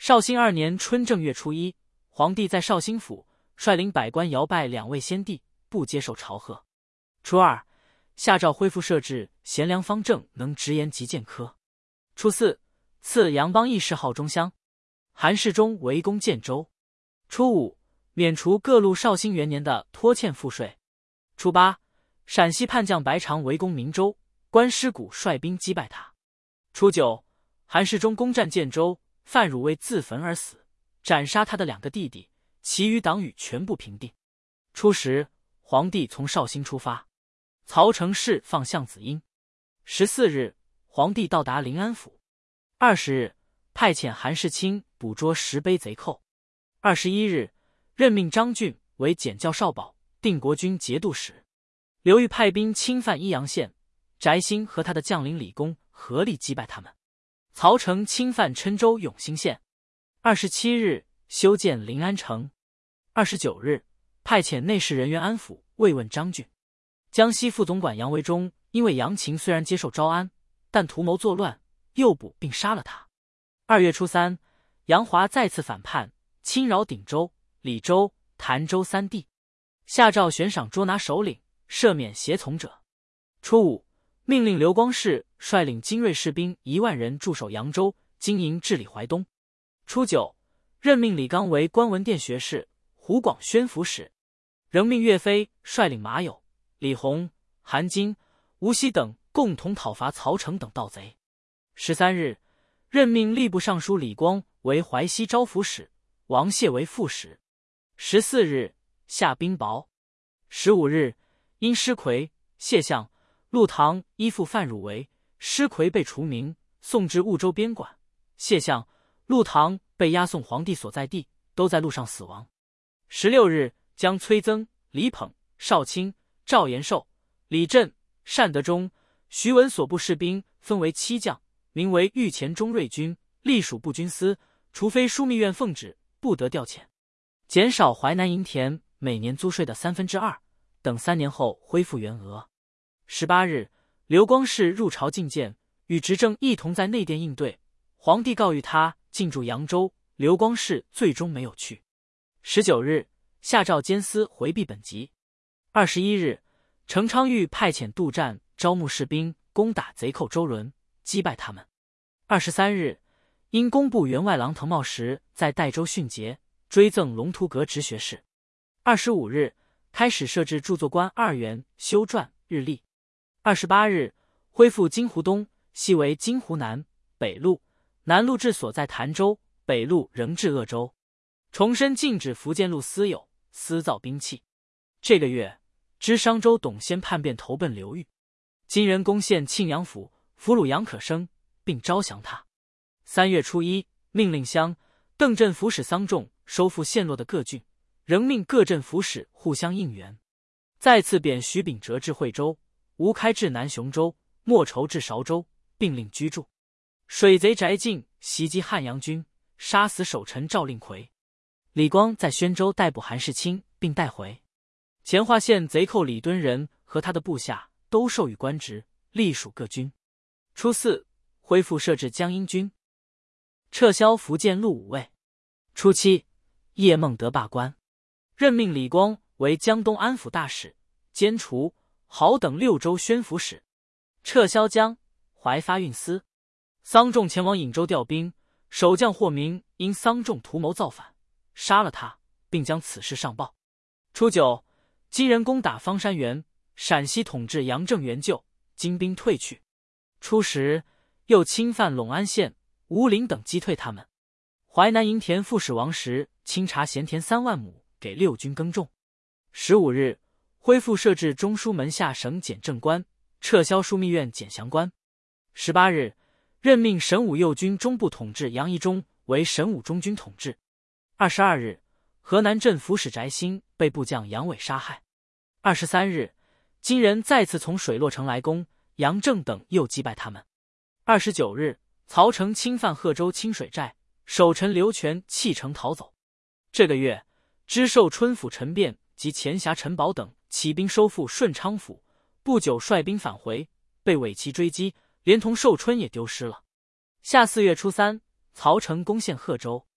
绍兴2年春正月初1，皇帝在绍兴府率领百官遥拜2位先帝，不接受朝贺。初2，下诏恢复设置贤良方正能直言及谏科。初4，赐杨邦义谥号中乡。韩世忠为公建州。初5，免除各路绍兴元年的拖欠赋税。初8，陕西叛将白常围攻明州，关师古率兵击败他。初9，韩世忠攻占建州，范汝为自焚而死，斩杀他的2个弟弟，其余党羽全部平定。初10，皇帝从绍兴出发，曹承释放向子婴。14日，皇帝到达临安府。20日，派遣韩世清捕捉10卑贼寇。21日，任命张俊为检校少保、定国军节度使。刘裕派兵侵犯益阳县，翟兴和他的将领李公合力击败他们。曹成侵犯郴州永兴县。27日，修建临安城。29日，派遣内侍人员安抚慰问张俊。江西副总管杨维忠因为杨勤虽然接受招安，但图谋作乱，诱捕并杀了他。2月初3，杨华再次反叛，侵扰鼎州、李州、潭州3地，下诏悬赏捉拿首领，赦免胁从者。初5，命令刘光世率领精锐士兵1万人驻守扬州，经营治理淮东。初9，任命李纲为观文殿学士、湖广宣抚使，仍命岳飞率领马友、李弘、韩金、吴锡等共同讨伐曹成等盗贼。13日，任命吏部尚书李光为淮西招抚使，王谢为副使。14日，下兵雹。15日，因施奎、谢相、陆唐依附范汝为，施奎被除名，送至婺州边管；谢相、陆唐被押送皇帝所在地，都在路上死亡。16日，将崔增、李捧、邵卿、赵延寿、李振、单德忠、徐文所部士兵分为7将，名为御前中锐军，隶属步军司，除非枢密院奉旨，不得调遣。减少淮南营田每年租税的2/3，等3年后恢复原额。18日，刘光世入朝觐见，与执政一同在内殿应对。皇帝告谕他进驻扬州，刘光世最终没有去。19日，下诏监司回避本籍。21日，程昌玉派遣杜战招募士兵攻打贼寇周伦，击败他们。23日，因工部员外郎滕茂实在代州训节，追赠龙图阁直学士。25日，开始设置著作官2员，修撰日历。28日，恢复金湖东，系为金湖南，北路、南路治所在潭州，北路仍至鄂州。重申禁止福建路私有、私造兵器。这个月，知商州董先叛变投奔刘裕，金人攻陷庆阳府，俘虏杨可生，并招降他。3月初1，命令乡、邓镇抚使桑仲收复陷落的各郡，仍命各镇抚使互相应援。再次贬徐秉哲至惠州，吴开至南雄州，莫愁至韶州，并令居住。水贼翟进袭击汉阳军，杀死守臣赵令魁。李光在宣州逮捕韩世清，并带回。乾化县贼寇李敦仁和他的部下都授予官职，隶属各军。初4，恢复设置江阴军，撤销福建路武卫。初7，叶孟德罢官，任命李光为江东安抚大使，兼除濠等6州宣抚使，撤销江、淮发运司。桑仲前往颍州调兵，守将霍明因桑仲图谋造反，杀了他，并将此事上报。初9，金人攻打方山原，陕西统治杨正元就，金兵退去。初10，又侵犯陇安县、吴陵等，击退他们。淮南营田副使王时清查闲田3万亩，给6军耕种。15日，恢复设置中书门下省检正官，撤销枢密院检详官。18日，任命神武右军中部统制杨宜中为神武中军统制。22日，河南镇抚使翟兴被部将杨伟杀害。23日，金人再次从水洛城来攻，杨正等又击败他们。29日，曹成侵犯贺州清水寨，守臣刘全弃城逃走。这个月，知寿春府陈变及前辖陈宝等起兵收复顺昌府，不久率兵返回，被伪齐追击，连同寿春也丢失了。下4月初3，曹成攻陷贺州。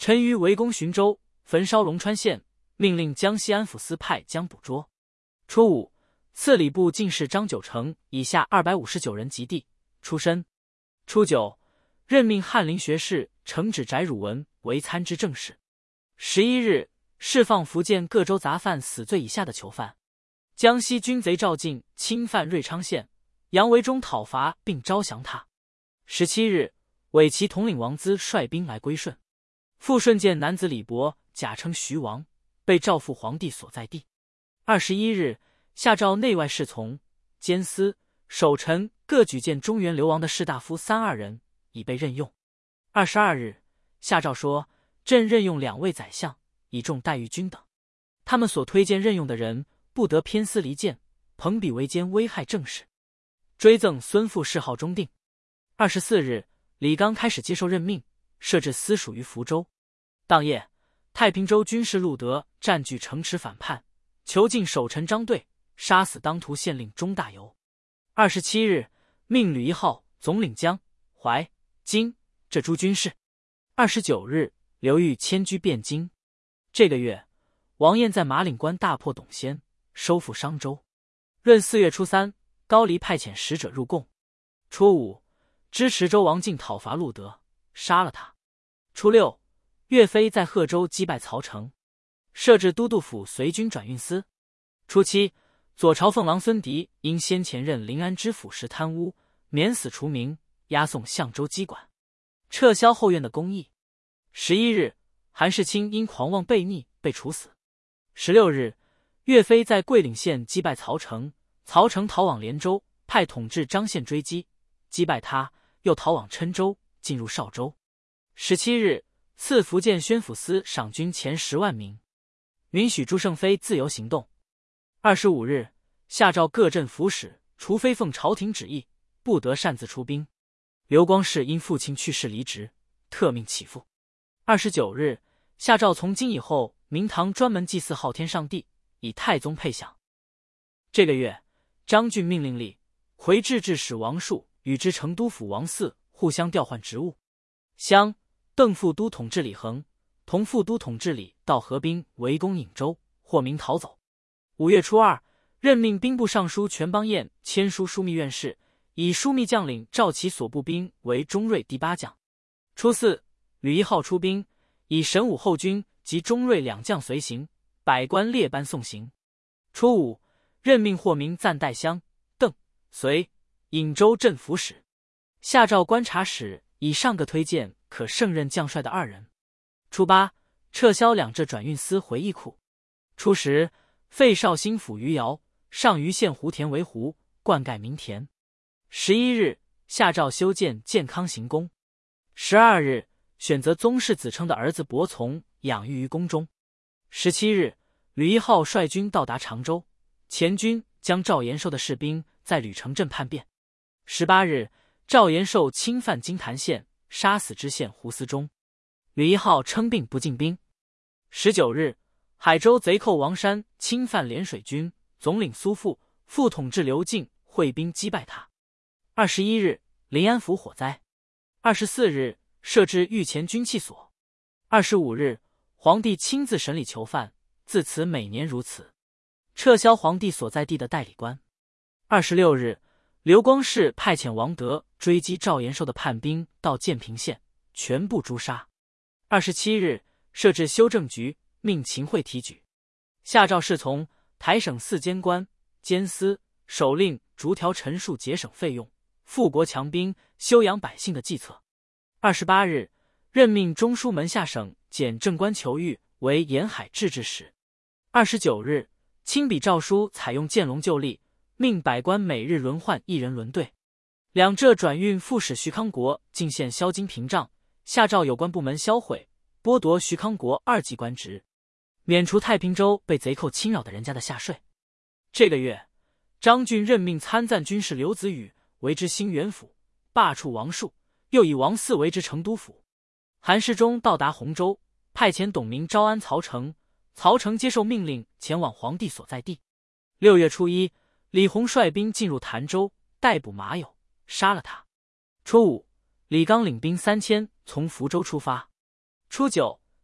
陈馀围攻寻州，焚烧龙川县，命令江西安抚司派将捕捉。初五，赐礼部进士张九成以下259人及第，出身。初九，任命翰林学士承旨翟汝文为参知政事。11日，释放福建各州杂犯死罪以下的囚犯。江西军贼赵进侵犯瑞昌县，杨维忠讨伐并招降他。17日，伪齐统领王资率兵来归顺。复顺见男子李博假称徐王，被诏赴皇帝所在地。21日，下诏内外侍从、监司、守臣各举荐中原流亡的士大夫32人，已被任用。22日，下诏说，朕任用2位宰相，以重待遇均等。他们所推荐任用的人，不得偏私离间，朋比为奸，危害政事。追赠孙父谥号中定。24日，李纲开始接受任命，设置司属于福州。当夜，太平州军士陆德占据城池反叛，囚禁守臣张队，杀死当涂县令钟大猷。27日，命吕一号总领江、淮、荆这诸军事。29日，刘裕迁居汴京。这个月，王彦在马岭关大破董先，收复商州。闰4月初3，高黎派遣使者入贡。初五，支持州王进讨伐陆德，杀了他。初六，岳飞在贺州击败曹成，设置都督府随军转运司。初七，左朝奉郎孙迪因先前任临安知府时贪污，免死除名，押送相州缉管，撤销后院的公役。11日，韩世清因狂妄悖逆被处死。16日，岳飞在桂岭县击败曹成，曹成逃往连州，派统制张宪追击，击败他，又逃往郴州，进入邵州。17日，赐福建宣抚司赏军前10万名，允许朱胜非自由行动。25日，下诏各镇抚使，除非奉朝廷旨意，不得擅自出兵。刘光世因父亲去世离职，特命起复。29日，下诏从今以后，明堂专门祭祀昊天上帝，以太宗配享。这个月，张俊命令立回制置使王树与之成都府王嗣互相调换职务。襄、邓副都统治李恒、同副都统治李到合兵围攻颍州，获明逃走。5月初2，任命兵部尚书全邦彦签书枢密院事，以枢密将领赵齐所部兵为中锐第8将。初4，吕一号出兵，以神武后军及中锐2将随行，百官列班送行。初5，任命霍明暂代襄、邓、随、颍州镇抚使。下诏观察使以上个推荐可胜任将帅的2人。初8，撤销2浙转运司回义库。初10，废绍兴府余姚，上虞县湖田为湖，灌溉民田。11日，下诏修建健康行宫。12日，选择宗室子称的儿子伯从养育于宫中。17日，吕一号率军到达常州，前军将赵延寿的士兵在吕城镇叛变。18日，赵延寿侵犯金坛县，杀死知县胡思忠，吕一号称病不进兵。19日，海州贼寇王山侵犯涟水军，总领苏富、副统治刘敬会兵击败他。21日，临安府火灾。24日，设置御前军器所。25日，皇帝亲自审理囚犯，自此每年如此。撤销皇帝所在地的代理官。26日，刘光世派遣王德追击赵延寿的叛兵到建平县，全部诛杀。27日，设置修正局，命秦桧提举。下诏侍从、台省4监官、监司、守令逐条陈述节省费用，富国强兵，修养百姓的计策。28日，任命中书门下省检正官裘玉为沿海制置使。29日，亲笔诏书采用建隆旧例，命百官每日轮换1人轮队。2浙转运副使徐康国进献销金屏障，下诏有关部门销毁，剥夺徐康国2级官职，免除太平州被贼寇侵扰的人家的下税。这个月，张俊任命参赞军士刘子宇为之兴元府，罢黜王树，又以王嗣为之成都府。韩世忠到达洪州，派遣董明招安曹成，曹成接受命令前往皇帝所在地。6月初1，李弘率兵进入潭州，逮捕马友，杀了他。初5，李纲领兵3000从福州出发。初9，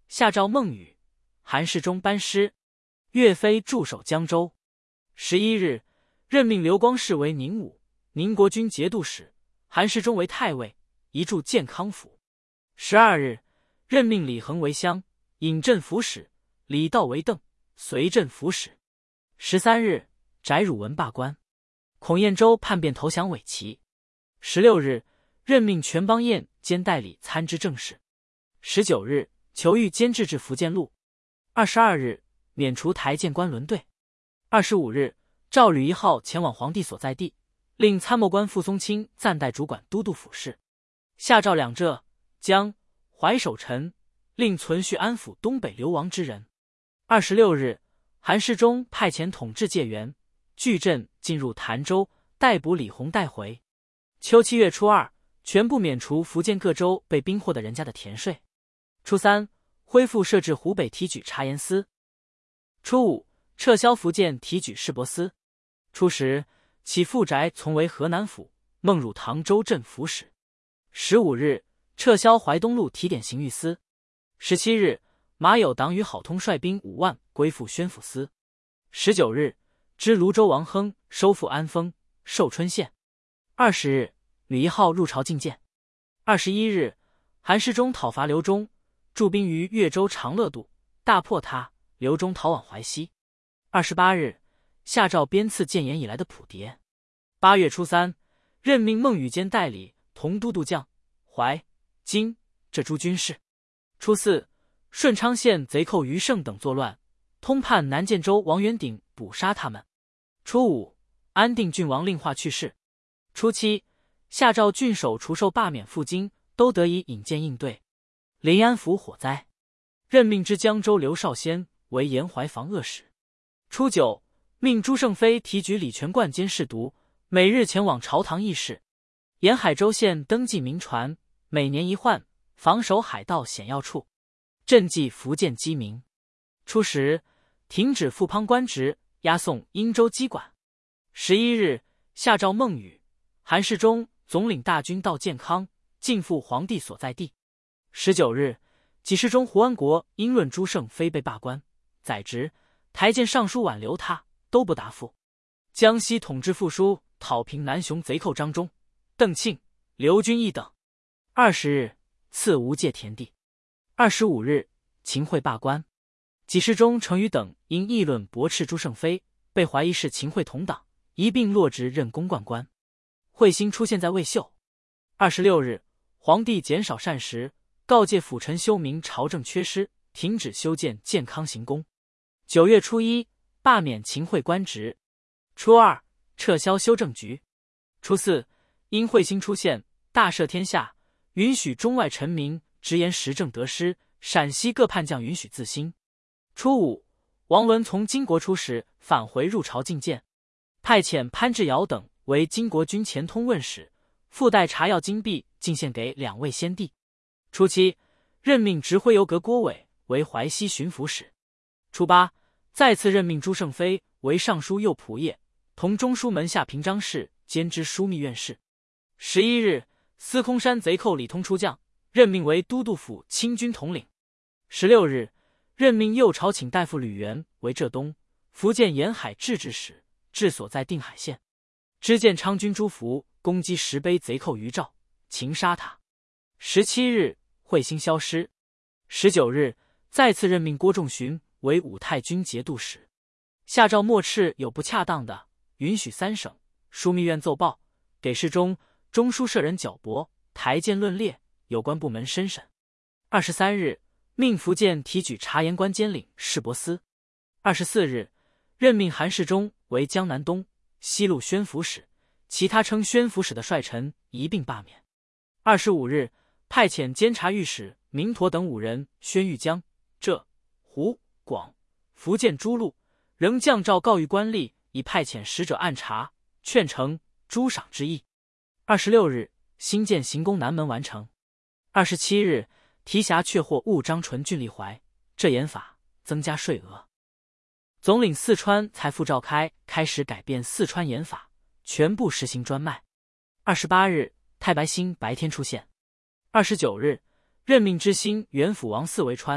下诏孟宇、韩世忠班师，岳飞驻守江州。11日，任命刘光世为宁武、宁国军节度使，韩世忠为太尉，移驻建康府。12日，任命李恒为襄、尹镇抚使，李道为邓、随镇抚使。13日，翟汝文罢官，孔彦州叛变投降伪齐。16日，任命全邦彦兼代理参知政事。19日，裘玉监制至福建路。22日，免除台谏官轮队。25日，召吕一号前往皇帝所在地，令参谋官傅松清暂代主管都督府事。下诏两浙、江、淮守臣，令存续安抚东北流亡之人。26日，韩世忠派遣统制界员据镇进入潭州，逮捕李洪带回。秋7月初2，全部免除福建各州被兵祸的人家的田税。初3，恢复设置湖北提举察言司。初5，撤销福建提举市舶司。初10，起复翟从为河南府，孟汝唐州镇抚使。15日，撤销淮东路提点刑狱司。17日，马有党与郝通率兵5万归附宣抚司。19日，知泸州王亨收复安丰、寿春县。20日，吕一号入朝觐见。21日，韩世忠讨伐刘忠，驻兵于越州长乐渡，大破他，刘忠逃往淮西。28日，下诏编赐建炎以来的谱牒。8月初3，任命孟宇兼代理同都督将淮、荆这诸军事。初4，顺昌县贼寇余胜等作乱，通判南建州王元鼎捕杀他们。初5，安定郡王令化去世。初7，下诏郡守除受罢免赴京，都得以引荐应对。临安府火灾，任命之江州刘少先为沿淮防恶使。初9，命朱胜飞提举李全贯兼侍读，每日前往朝堂议事。沿海州县登记民船，每年一换，防守海盗险要处，赈济福建饥民。初10，停止富邦官职，押送英州机管。11日，下诏孟宇、韩世忠总领大军到建康，进赴皇帝所在地。19日，给事中胡安国因论朱胜飞被罢官，宰职，台谏尚书挽留他，都不答复。江西统制副书讨平南雄贼寇张忠、邓庆、刘军义等。20日，赐无界田地。25日，秦桧罢官。给事中程宇等因议论驳斥朱胜飞，被怀疑是秦桧同党，一并落职任公灌官。彗星出现在魏秀。26日，皇帝减少膳食，告诫辅臣修明朝政缺失，停止修建建康行宫。9月初1，罢免秦桧官职。初2，撤销修政局。初4，因彗星出现，大赦天下，允许中外臣民直言时政得失，陕西各叛将允许自新。初5，王伦从金国出使，返回入朝觐见，派遣潘志尧等为金国军前通问使，附带茶药金币进献给2位先帝。初7，任命直徽游阁郭伟为淮西巡抚使。初8，再次任命朱胜飞为尚书右仆射，同中书门下平章事兼知枢密院事。11日，司空山贼寇李通出将，任命为都督府亲军统领。16日，任命右朝请大夫吕元为浙东、福建沿海制置使，治所在定海县。知见昌军朱福攻击石碑贼寇余兆，擒杀他。17日，彗星消失。19日，再次任命郭仲荀为武太军节度使。下诏莫斥有不恰当的，允许3省枢密院奏报，给事中、中书舍人矫驳，台谏论列，有关部门申审。23日，命福建提举察言官兼领市舶司。24日，任命韩世忠为江南东、西路宣抚使，其他称宣抚使的帅臣一并罢免。25日，派遣监察御史明陀等5人宣谕江、浙、湖、广、福建诸路，仍降诏告谕官吏，以派遣使者按察，劝惩、诸赏之意。26日，新建行宫南门完成。27日，提辖却获务张纯郡立怀，这严法，增加税额。总领四川财富召开，开始改变四川盐法，全部实行专卖。28日，太白星白天出现。29日，任命知兴原府王嗣为川、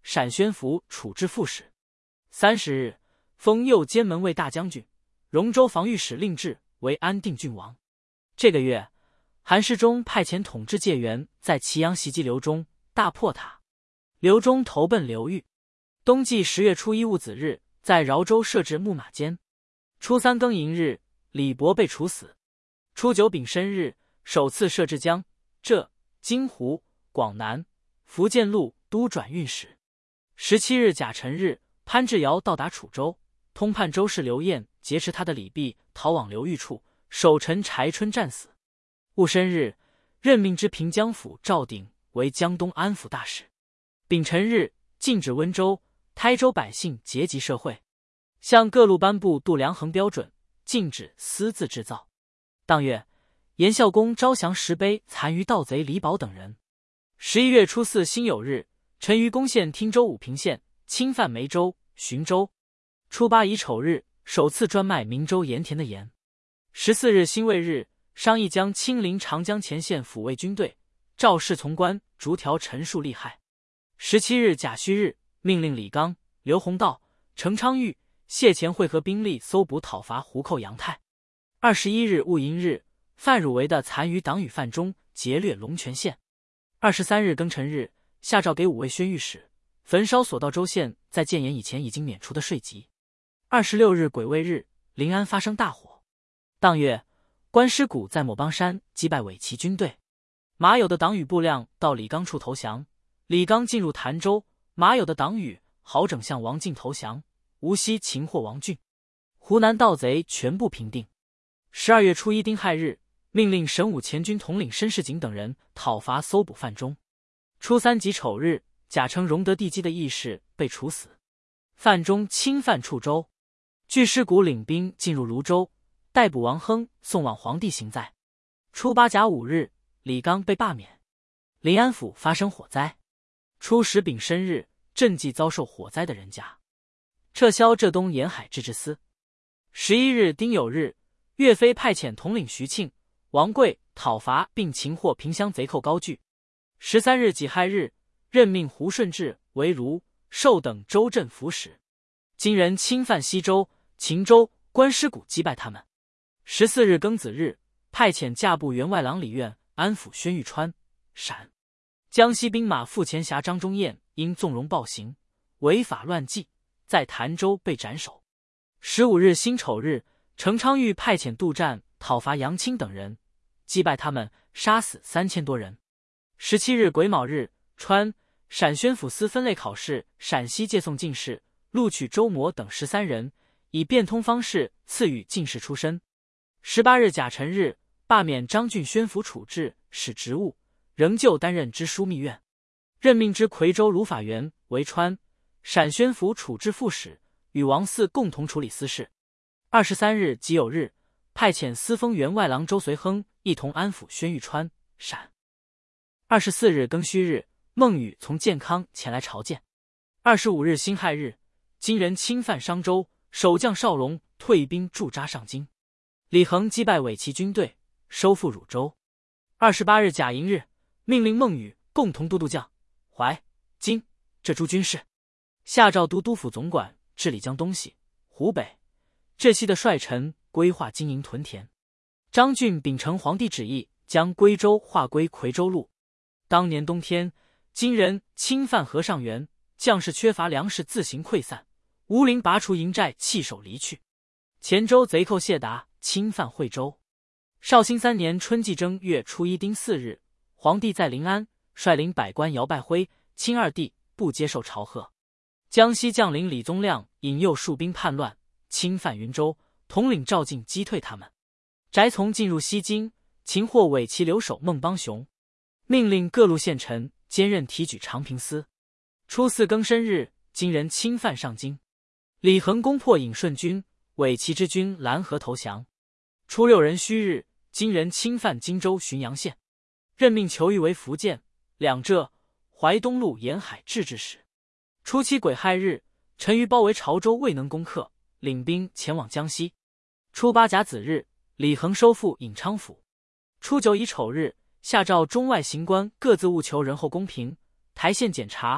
陕宣府处置副使。30日，封右监门卫大将军、荣州防御使令制为安定郡王。这个月，韩世忠派遣统制介元在祁阳袭击刘忠，大破他。刘忠投奔刘裕。冬季10月初1戊子日，在饶州设置木马监。初3庚寅日，李博被处死。初9丙申日，首次设置江浙、金湖、广南、福建路都转运使。17日甲辰日，潘志尧到达楚州，通判州事刘晏劫持他的李弼，逃往刘裕处，守臣柴春战死。戊申日，任命之平江府赵鼎为江东安抚大使。丙辰日，禁止温州、台州百姓结集社会，向各路颁布度量衡标准，禁止私自制造。当月，严孝公招降石碑残余盗贼李宝等人。11月初4辛酉日，陈于攻陷汀州武平县，侵犯梅州、浔州。初8乙丑日，首次专卖明州盐田的盐。14日辛未日，商议将亲临长江前线抚慰军队，赵氏从官，逐条陈述利害。17日甲戌日，命令李纲、刘弘道、程昌玉、谢乾会合兵力搜捕讨伐胡寇杨泰。21日戊寅日，范汝为的残余党羽范中劫掠龙泉县。23日庚辰日，下诏给5位宣谕使，焚烧所到州县在建炎以前已经免除的税籍。26日癸未日，临安发生大火。当月，关师古在抹帮山击败伪齐军队，马友的党羽部量到李纲处投降。李纲进入潭州，马友的党羽好整向王进投降，无锡擒获王俊，湖南盗贼全部平定。12月初1丁亥日，命令神武前军统领申世景等人讨伐搜捕范中。初3己丑日，假称荣德地基的义士被处死。范中侵犯处州，据师古领兵进入泸州，逮捕王亨，送往皇帝行在。初8甲午日，李纲被罢免。临安府发生火灾。初10丙申日，赈济遭受火灾的人家，撤销浙东沿海制置司。11日丁酉日，岳飞派遣统领徐庆、王贵讨伐并擒获萍乡贼寇高句。13日己亥日，任命胡顺治为如、寿等州镇抚使。金人侵犯西州、秦州，关师古击败他们。14日庚子日，派遣驾部员外郎李苑安抚宣谕川、陕。江西兵马副前辖张忠彦因纵容暴行，违法乱纪，在潭州被斩首。15日辛丑日，程昌玉派遣杜战讨伐杨清等人，击败他们，杀死3000多人。17日癸卯日，川、陕宣抚司分类考试陕西借送进士，录取周模等13人，以变通方式赐予进士出身。18日甲辰日，罢免张俊宣抚处置使职务，仍旧担任知枢密院，任命之夔州卢法元为川、陕宣抚处置副使，与王嗣共同处理私事。23日己酉日，派遣司封员外郎周随亨一同安抚宣谕川、陕。24日庚戌日，孟羽从建康前来朝见。25日辛亥日，金人侵犯商州，守将邵荣退兵驻扎上京。李恒击败伪齐军队，收复汝州。28日甲寅日，命令孟羽共同都督江、淮、荆这诸军事，下诏都督府总管治理江东西、湖北、浙西的帅臣规划经营屯田。张俊秉承皇帝旨意，将归州划归夔州路。当年冬天，金人侵犯河上原，将士缺乏粮食，自行溃散。吴陵拔除营寨，弃守离去。黔州贼寇谢达侵犯惠州。绍兴3年春季正月初1丁巳日，皇帝在临安率领百官摇拜徽，钦二帝，不接受朝贺。江西将领李宗亮引诱戍兵叛乱，侵犯云州，统领赵进击退他们。翟从进入西京，擒获伪齐留守孟邦雄，命令各路县臣兼任提举长平司。初4庚申日，金人侵犯上京，李恒攻破尹顺军，伪齐之军拦河投降。初6壬戌日，金人侵犯荆州浔阳县，任命裘玉为福建、两浙、淮东路沿海制置使。初7癸亥日，陈馀包围潮州未能攻克，领兵前往江西。初8甲子日，李恒收复颍昌府。初9乙丑日，下诏中外行官各自务求仁厚公平，台县检察、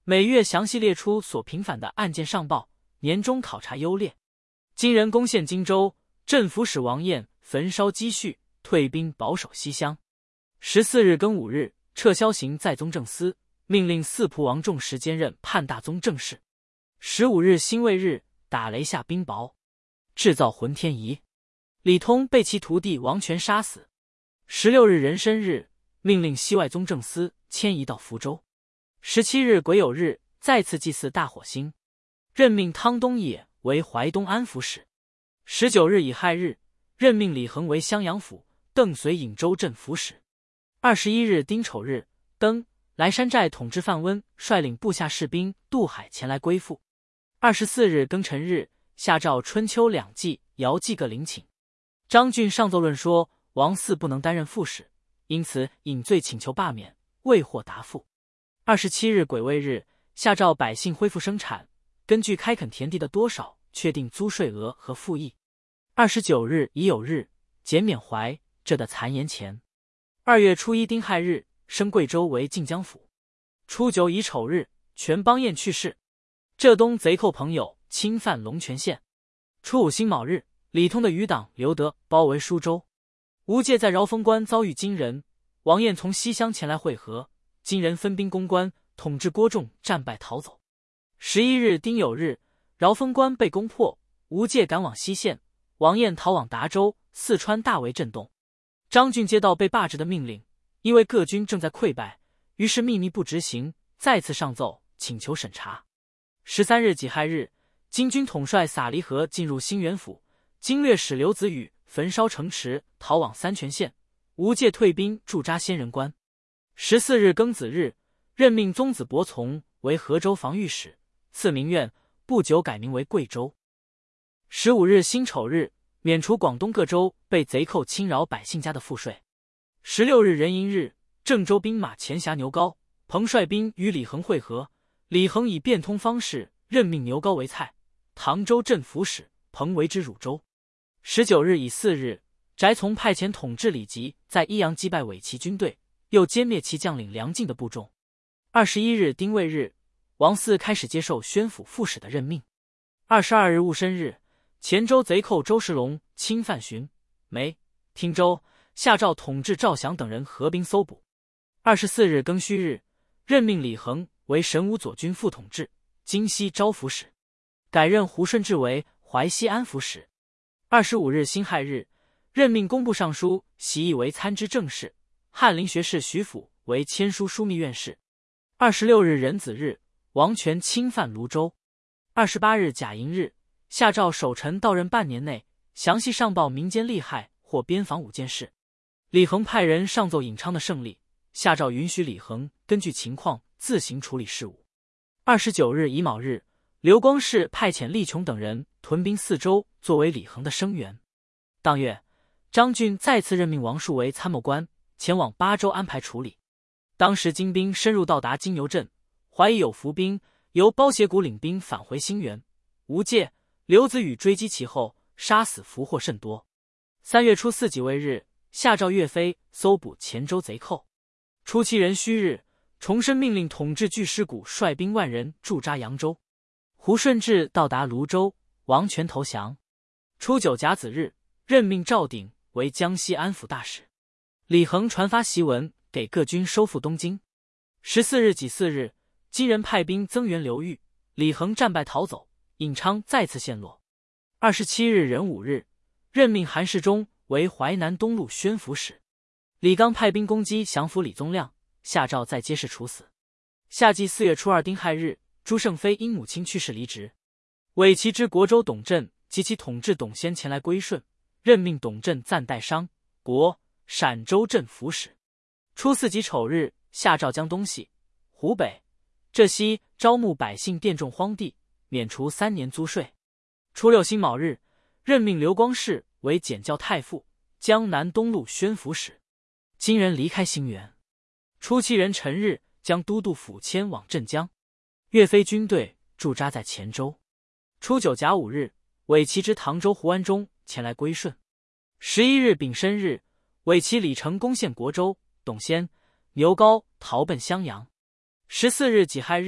每月详细列出所平反的案件上报，年终考察优劣。金人攻陷荆州，镇抚使王彦焚烧积蓄，退兵保守西乡。14日庚午日，撤销刑在宗正司，命令四仆王仲实兼任判大宗正事。15日辛未日，打雷下冰雹，制造浑天仪。李通被其徒弟王权杀死。16日壬申日，命令西外宗正司迁移到福州。17日癸酉日，再次祭祀大火星，任命汤东野为淮东安抚使。19日乙亥日，任命李恒为襄阳府，邓绥颍州镇抚使。21日丁丑日，登来山寨统治范温率领部下士兵渡海前来归附。24日庚辰日，下诏春秋两季、尧季各陵寝。张俊上奏论说，王嗣不能担任副使，因此引罪请求罢免，未获答复。27日癸未日，下诏百姓恢复生产，根据开垦田地的多少，确定租税额和赋役。29日乙酉日，减免淮浙的残盐钱。2月初1丁亥日，升贵州为晋江府。初9乙丑日，全邦彦去世。浙东贼寇朋友侵犯龙泉县。初5辛卯日，李通的余党刘德包围舒州。吴介在饶峰关遭遇金人，王彦从西乡前来会合，金人分兵攻关，统治郭仲战败逃走。11日丁酉日，饶峰关被攻破，吴介赶往西县，王彦逃往达州，四川大为震动。张俊接到被罢职的命令，因为各军正在溃败，于是秘密不执行，再次上奏请求审查。13日己亥日，金军统帅撒离合进入兴元府，经略使刘子宇焚烧城池，逃往三泉县，吴介退兵驻扎仙人关。14日庚子日，任命宗子伯从为河州防御使，赐名苑，不久改名为贵州。15日辛丑日，免除广东各州被贼寇侵扰百姓家的赋税。16日壬寅日，郑州兵马前辖牛皋，彭率兵与李恒会合，李恒以变通方式任命牛皋为蔡、唐州镇抚使，彭为之汝州。19日乙巳日，翟从派遣统治李吉在益阳击败伪齐军队，又歼灭其将领梁进的部众。21日丁未日，王嗣开始接受宣府副使的任命。22日戊申日，黔州贼寇周世龙侵犯寻、梅、汀州，下诏统治赵祥等人合兵搜捕。24日庚戌日，任命李恒为神武左军副统治、荆西招抚使，改任胡顺志为淮西安抚使。25日辛亥日，任命工部尚书习义为参知政事，翰林学士徐府为签书枢密院事。26日壬子日，王权侵犯泸州。28日甲寅日，下诏守臣到任半年内，详细上报民间利害或边防5件事。李恒派人上奏尹昌的胜利，下诏允许李恒根据情况自行处理事务。29日乙卯日，刘光世派遣厉琼等人屯兵4州，作为李恒的声援。当月，张俊再次任命王树为参谋官，前往8州安排处理。当时金兵深入到达金牛镇，怀疑有伏兵，由包斜谷领兵返回兴元。吴介、刘子宇追击其后，杀死俘获甚多。3月初4己未日，下诏岳飞搜捕黔州贼寇。初7壬戌日，重申命令统治巨师谷率兵10000人驻扎扬州。胡顺志到达泸州，王权投降。初9甲子日，任命赵鼎为江西安抚大使。李恒传发檄文给各军收复东京。14日己巳日，金人派兵增援刘裕，李恒战败逃走，尹昌再次陷落。27日壬午日，任命韩世忠为淮南东路宣抚使。李纲派兵攻击降服李宗亮，下诏在街市处死。夏季4月初2丁亥日，朱胜非因母亲去世离职。伪齐之国州董镇及其统治董先前来归顺，任命董镇暂代商、国、陕州镇抚使。初4己丑日，下诏将东西、湖北、浙西招募百姓佃种荒地，免除3年租税。初6辛卯日，任命刘光世为检校太傅、江南东路宣抚使。金人离开兴元。初7壬辰日，将都督府迁往镇江。岳飞军队驻扎在黔州。初9甲午日，伪齐之唐州胡安忠前来归顺。11日丙申日，伪齐李成攻陷国州，董先、牛皋逃奔襄阳。14日己亥日，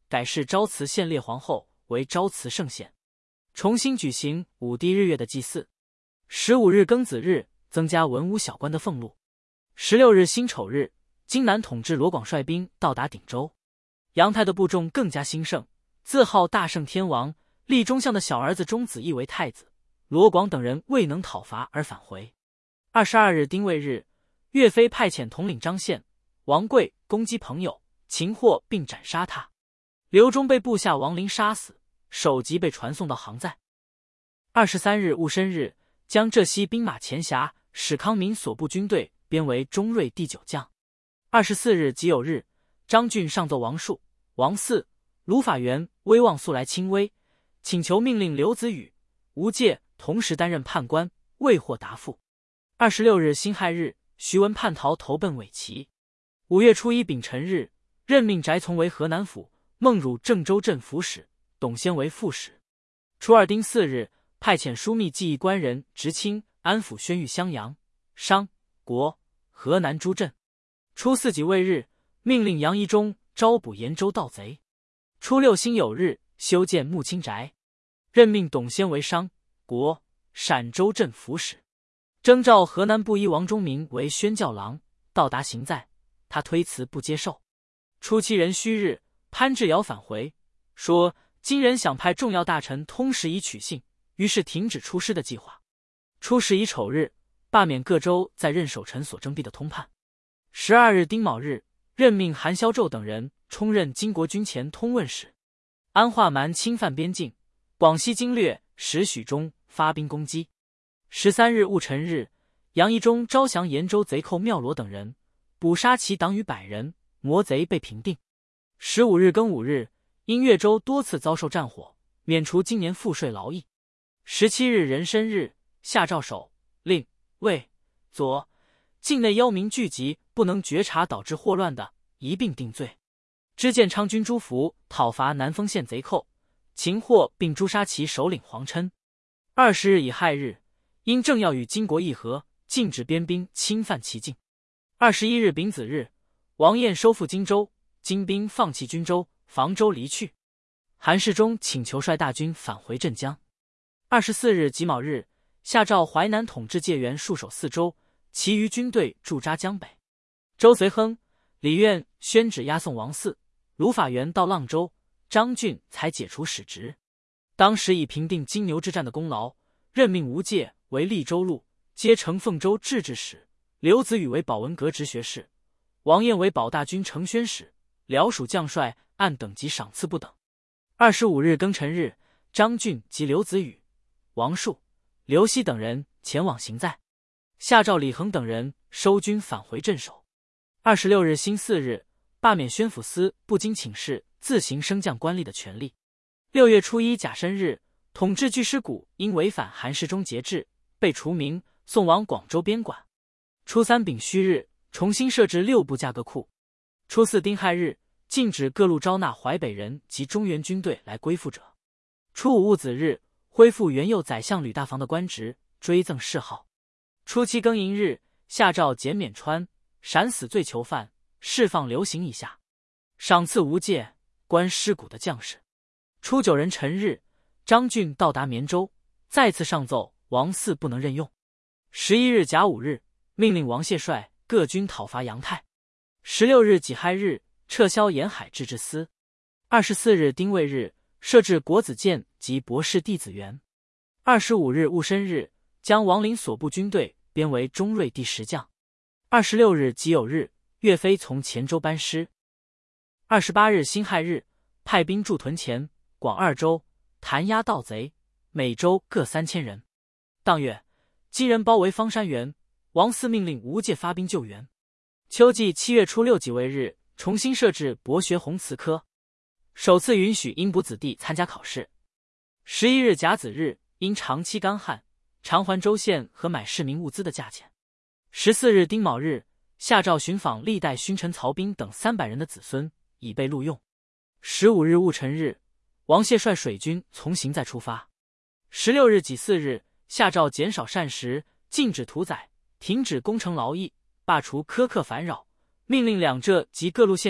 改谥昭慈县列皇后为昭慈圣县，重新举行武帝日月的祭祀。15日庚子日增加文武小官的俸禄。16日辛丑日，荆南统治罗广率兵到达鼎州，杨泰的部众更加兴盛，自号大圣天王，立忠相的小儿子忠子义为太子。罗广等人未能讨伐而返回。22日丁未日，岳飞派遣统领张宪、王贵攻击朋友，擒获并斩杀他。刘忠被部下王林杀死，首级被传送到杭在。23日戊申日，将浙西兵马前辖史康民所部军队编为中锐第9将。24日己酉日，张俊上奏王述、王嗣、卢法元威望素来轻微，请求命令刘子宇、吴介同时担任判官，未获答复。26日辛亥日，徐闻叛逃投奔伪齐。5月初1丙辰日，任命翟从为河南府，孟汝郑州镇抚使，董先为副使。初2丁巳日，派遣枢密记忆官人执清安抚宣谕襄阳、商、国、河南诸镇。初4己未日，命令杨宜中招捕延州盗贼。初6辛酉日，修建穆清宅，任命董先为商、国、陕州镇抚使。征召河南布衣王忠明为宣教郎，到达行在，他推辞不接受。初7壬戌日，潘志尧返回，说金人想派重要大臣通使以取信，于是停止出师的计划。初11丑日，罢免各州在任守臣所征辟的通判。12日丁卯日，任命韩萧胄等人充任金国军前通问使。安化蛮侵犯边境，广西经略使许忠发兵攻击。13日戊辰日，杨宜中招降延州贼寇妙罗等人，捕杀其党羽100人，魔贼被平定。15日庚午日，因越州多次遭受战火，免除今年赋税劳役。17日壬申日，下诏首、令、卫、左境内妖民聚集，不能觉察导致祸乱的，一并定罪。知建昌军朱福讨伐南丰县贼寇，擒获并诛杀其首领黄琛。20日乙亥日，因正要与金国议和，禁止边兵侵犯其境。21日丙子日，王彦收复荆州，金兵放弃军州、房州离去。韩世忠请求率大军返回镇江。24日己卯日，下诏淮南统治界员戍守4州，其余军队驻扎江北。周随亨、李渊宣旨押送王嗣、卢法元到阆州，张俊才解除使职。当时以平定金牛之战的功劳，任命吴介为利州路，皆承凤州制置使，刘子宇为保文阁直学士，王彦为保大军承宣使，辽属将帅按等级赏赐不等。25日庚辰日，张俊及刘子宇、王述、刘熙等人前往行在，下诏李恒等人收军返回镇守。26日辛巳日，罢免宣抚司不经请示自行升降官吏的权利。6月初1甲申日，统治巨师谷因违反韩世忠节制，被除名，送往广州边管。初3丙戌日，重新设置6部价格库。初4丁亥日，禁止各路招纳淮北人及中原军队来归附者。初5戊子日，恢复原右宰相吕大房的官职，追赠谥号。初7庚寅日，下诏减免川、陕死罪囚犯，释放流刑以下，赏赐吴介、关师谷的将士。初9壬辰日，张俊到达绵州，再次上奏王嗣不能任用。11日甲午日，命令王谢率各军讨伐杨泰。16日己亥日，撤销沿海制置司。24日丁未日，设置国子监及博士弟子园。25日戊申日，将王林所部军队编为中锐第10将。26日己酉日，岳飞从黔州班师。28日辛亥日，派兵驻屯前、广2州，弹压盗贼，每州各3000人。当月，金人包围方山园，王嗣命令吴介发兵救援。秋季7月初6己未日，重新设置博学弘词科，首次允许阴补子弟参加考试。11日甲子日，因长期干旱，偿还州县和买市民物资的价钱。14日丁卯日，下诏寻访历代勋臣曹彬等300人的子孙，以备录用。15日戊辰日，王谢率水军从行在出发。16日己巳日，下诏减少膳食，禁止屠宰，停止攻城劳役，罢除苛刻烦扰，命令两浙及各路县臣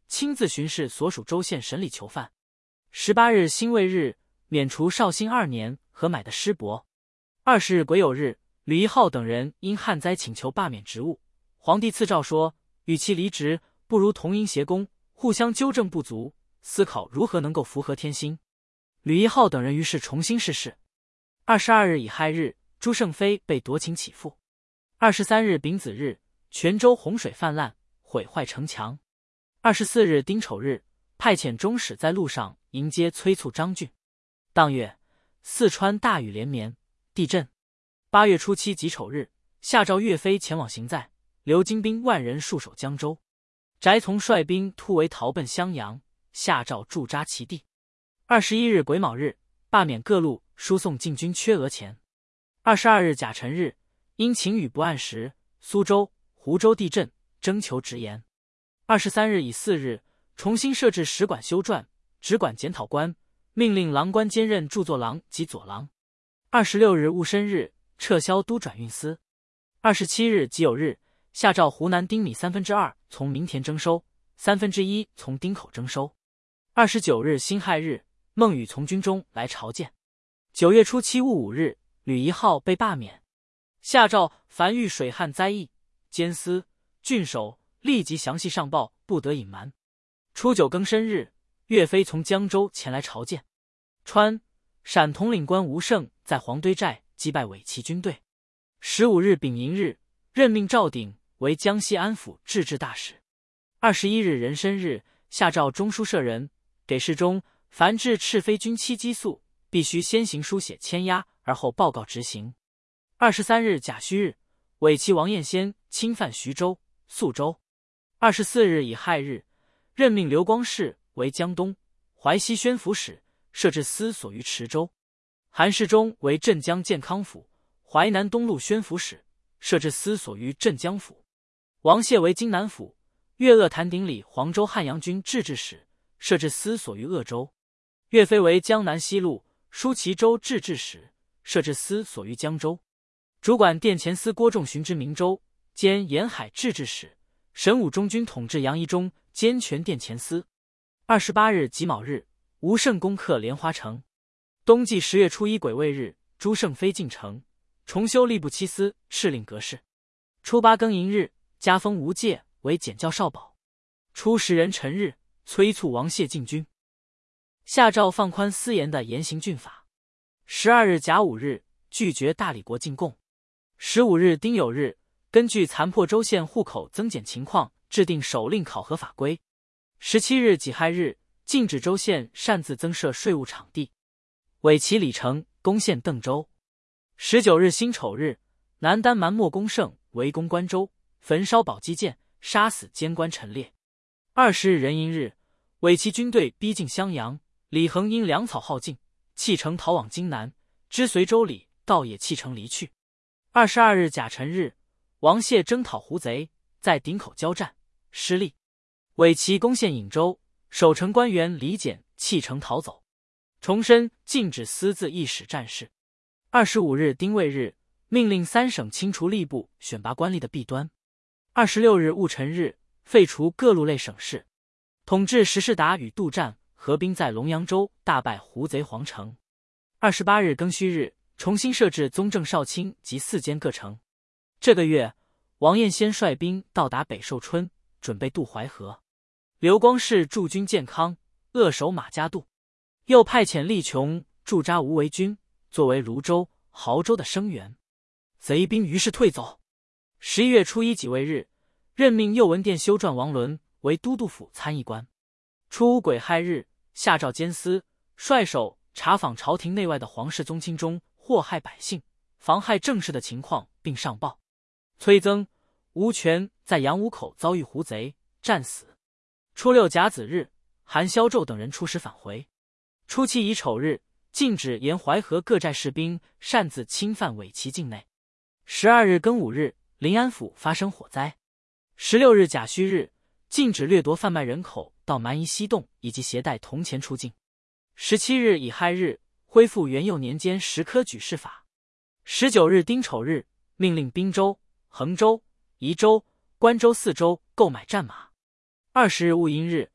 亲自巡视所属州县审理囚犯。18日辛未日，免除绍兴2年和买的师伯。20日癸酉日，吕一浩等人因旱灾请求罢免职务，皇帝赐诏说，与其离职，不如同音协工，互相纠正不足，思考如何能够符合天心。吕一浩等人于是重新试试。22日乙亥日，朱胜非被夺请起复。23日丙子日，泉州洪水泛滥，毁坏城墙。24日丁丑日，派遣中使在路上迎接催促张俊。当月，四川大雨连绵，地震。8月初7己丑日，下诏岳飞前往行在，留精兵10000人戍守江州。翟从率兵突围逃奔襄阳，下诏驻扎其地。21日癸卯日，罢免各路，输送禁军缺额钱。22日甲辰日，因晴雨不按时，苏州、湖州地震，征求直言。23日乙巳日，重新设置使馆修撰，只管检讨官，命令郎官兼任著作郎及左郎。26日戊申日，撤销都转运司。27日己酉日，下诏湖南丁米2/3从民田征收，1/3从丁口征收。29日辛亥日，孟羽从军中来朝见。9月初7戊午日，吕一浩被罢免。下诏凡遇水旱灾疫，监司、郡守立即详细上报，不得隐瞒。初9庚申日，岳飞从江州前来朝见。川、陕统领官吴胜在黄堆寨击败伪齐军队。15日丙寅日，任命赵鼎为江西安抚制置大使。21日壬申日，下诏中书舍人给事中，凡至赤飞军期激素，必须先行书写签押，而后报告执行。23日甲戌日，伪齐王彦先侵犯徐州、宿州。24日乙亥日，任命刘光世为江东、淮西宣抚使，设置司所于池州。韩世忠为镇江健康府、淮南东路宣抚使，设置司所于镇江府。王谢为荆南府、岳鄂潭顶里黄州汉阳军制置使，设置司所于鄂州。岳飞为江南西路、舒淇州制置使，设置司所于江州。主管殿前司郭仲寻之明州，兼沿海制置使。神武中军统制杨仪中，兼权殿前司。28日己卯日，吴胜攻克莲花城。冬季10月初1癸未日，朱胜非进城，重修吏部七司，敕令格式。初8庚寅日，加封吴介为检校少保。初10壬辰日，催促王谢进军。下诏放宽私盐的严刑峻法。12日甲午日，拒绝大理国进贡。15日丁酉日，根据残破州县户口增减情况，制定手令考核法规。17日己亥日，禁止州县擅自增设税务场地。伪齐李成攻陷邓州。19日辛丑日，南丹蛮莫公胜围攻关州，焚烧宝鸡舰，杀死监官陈烈。20日壬寅日，伪齐军队逼近襄阳，李恒因粮草耗尽，弃城逃往荆南，知随州里道也弃城离去。22日甲辰日，王谢征讨胡贼，在顶口交战，失利。伪齐攻陷颍州，守城官员李简弃城逃走。重申禁止私自议使战事。25日丁未日，命令3省清除吏部选拔官吏的弊端。26日戊辰日，废除各路类省事。统治石世达与杜战合兵在龙阳州大败胡贼黄城。28日庚戌日，重新设置宗正少卿及4监各城。这个月，王彦先率兵到达北寿春，准备渡淮河。刘光世驻军建康，扼守马家渡。又派遣力琼驻扎无为军，作为泸州、亳州的声援。贼兵于是退走。11月初1己未日，任命右文殿修撰王伦为都督府参议官。初5癸亥日，下诏监司，率首查访朝廷内外的皇室宗亲中祸害百姓、妨害政事的情况，并上报。崔增、吴权在杨屋口遭遇胡贼，战死。初6甲子日，韩萧胄等人出使返回。初7乙丑日，禁止沿淮河各寨士兵擅自侵犯伪齐境内。12日庚午日，临安府发生火灾。16日甲戌日，禁止掠夺贩卖人口到蛮夷西洞以及携带铜钱出境。17日乙亥日，恢复元佑年间10科举事法。19日丁丑日，命令滨州、衡州、宜州、关州4州购买战马。20日戊寅日，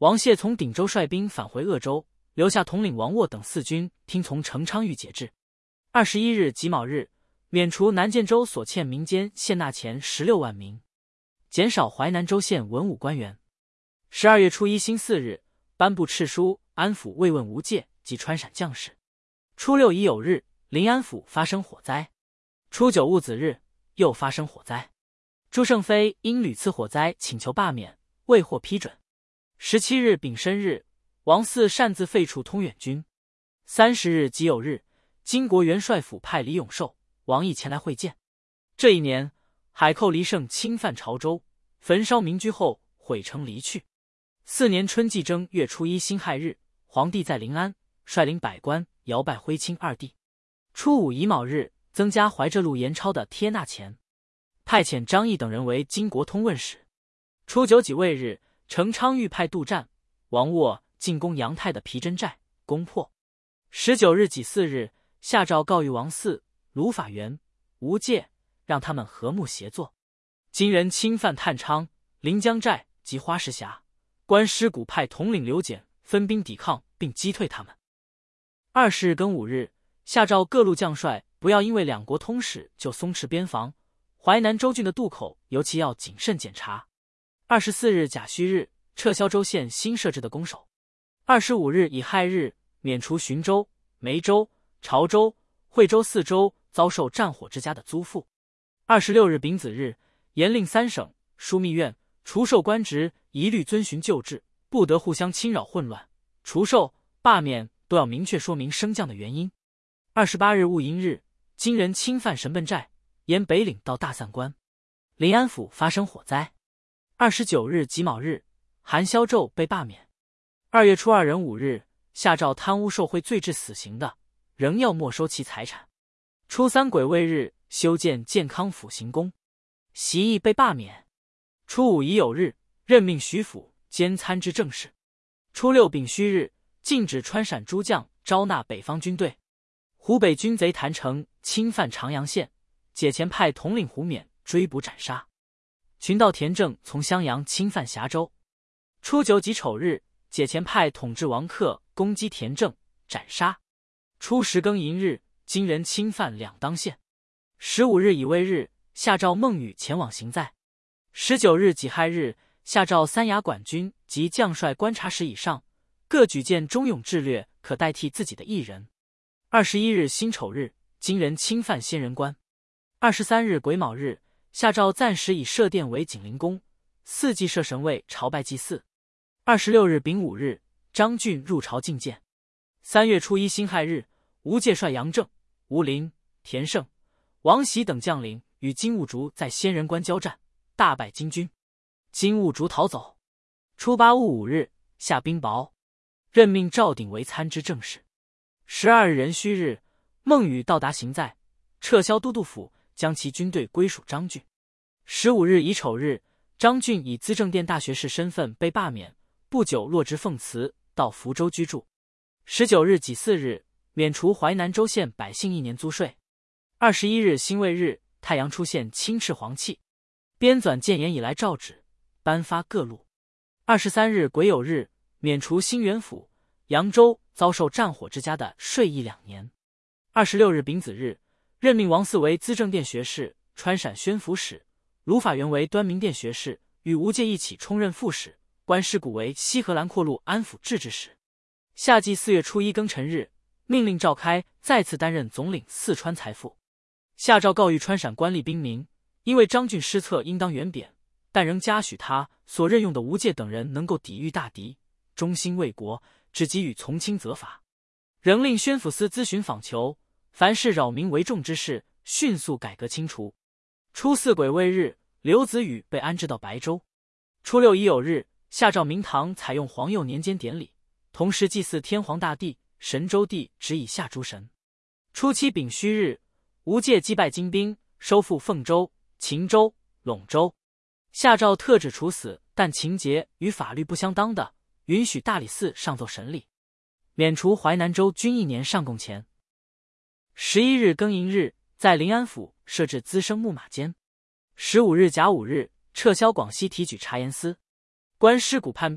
王谢从鼎州率兵返回鄂州，留下统领王渥等4军听从程昌谕节制。21日己卯日，免除南建州所欠民间县纳钱16万名，减少淮南州县文武官员。12月初一辛巳日，颁布敕书，安抚慰问吴介及川陕将士。初六乙酉日，临安府发生火灾。初九戊子日，又发生火灾。朱胜非因屡次火灾请求罢免，未获批准。17日丙申日，王嗣擅自废除通远军。30日己酉日，金国元帅府派李永寿、王毅前来会见。这一年，海寇黎胜侵犯潮州，焚烧民居后毁城离去。4年春季正月初一辛亥日，皇帝在临安率领百官遥拜徽钦二帝。初五乙卯日，增加怀浙路盐钞的贴纳钱，派遣张毅等人为金国通问使。初九己未日，程昌谕派杜战、王渥进攻杨泰的皮真寨，攻破。19日己巳日，下诏告谕王嗣、卢法元、吴介，让他们和睦协作。金人侵犯探昌、临江寨及花石峡，关师古派统领刘简分兵抵抗，并击退他们。20日庚午日，下诏各路将帅不要因为两国通使就松弛边防，淮南州郡的渡口尤其要谨慎检查。24日甲戌日，撤销州县新设置的攻守。25日乙亥日，免除浔州、梅州、潮州、惠州4州遭受战火之家的租赋。26日丙子日，严令3省、枢密院除授官职一律遵循旧制，不得互相侵扰混乱，除授、罢免都要明确说明升降的原因。28日戊寅日，金人侵犯神艮寨，沿北岭到大散关，临安府发生火灾。29日己卯日，韩萧胄被罢免。2月初2壬午日，下诏贪污受贿罪至死刑的，仍要没收其财产。初三癸未日，修建健康府行宫，习义被罢免。初五乙酉日，任命徐府兼参知政事。初六丙戌日，禁止川陕诸将招纳北方军队。湖北军贼谭成侵犯长阳县，解前派统领胡勉追捕斩杀。群盗田正从襄阳侵犯峡州。初九己丑日，解前派统治王克攻击田正，斩杀。初十庚寅日，金人侵犯两当县。15日乙未日，下诏孟宇前往行在。19日己亥日，下诏三衙管军及将帅观察使以上，各举荐忠勇智略可代替自己的一人。21日辛丑日，金人侵犯仙人关。23日癸卯日，下诏暂时以社殿为景灵宫，4祭设神位朝拜祭祀。26日丙午日，张俊入朝觐见。3月初一辛亥日，吴介率杨正、吴林、田胜、王喜等将领与金兀术在仙人关交战，大败金军，金兀术逃走。初八戊午日，下兵雹，任命赵鼎为参知政事。12日壬戌日，孟宇到达行在，撤销都督府，将其军队归属张俊。15日乙丑日，张俊以资政殿大学士身份被罢免，不久落职奉祠，到福州居住。19日己巳日，免除淮南州县百姓1年租税。21日辛未日，太阳出现青赤黄气，编纂建言以来诏旨，颁发各路。23日癸酉日，免除兴元府、扬州遭受战火之家的税役2年。26日丙子日，任命王嗣为资政殿学士、川陕宣抚使，卢法元为端明殿学士，与吴介一起充任副使，关师古为西河兰阔路安抚制置使。夏季4月初一庚辰日，命令赵开再次担任总领四川财富。下诏告谕川陕官吏兵民，因为张俊失策，应当原贬，但仍嘉许他所任用的吴介等人能够抵御大敌，忠心为国，只给予从轻责罚。仍令宣抚司咨询访求，凡是扰民为重之事，迅速改革清除。初四癸未日，刘子宇被安置到白州。初六乙酉日，下诏明堂采用皇佑年间典礼，同时祭祀天皇大帝、神州帝旨以下诸神。初七丙戌日，吴介击败金兵，收复凤州、秦州、陇州。下诏特指处死但情节与法律不相当的，允许大理寺上奏审理。免除淮南州均1年上贡钱。11日庚寅日，在临安府设置资生木马监。15日甲午日，撤销广西提举察言司。关师古叛变，